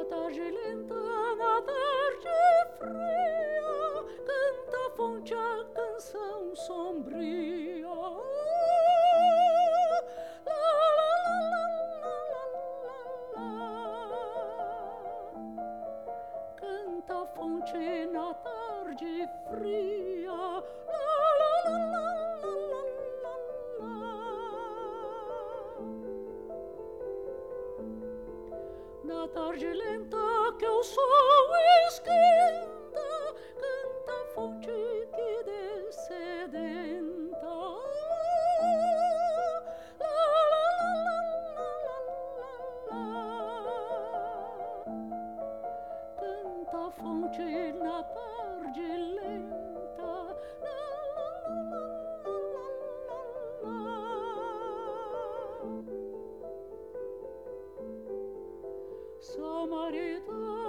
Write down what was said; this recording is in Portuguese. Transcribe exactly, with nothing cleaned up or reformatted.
tarde lenta, na tarde fria, canta a fonte a canção sombria. La, la, la, la, la, la, la. Canta a fonte na tarde fria. La, la, la, la, la, la, la. Na tarde lenta que o sol esquenta, canta a fonte que descedenta. La, la, la, la, la, la, la. Canta a fonte na tarde lenta. La, la, la, la, la, la, la. Samaritana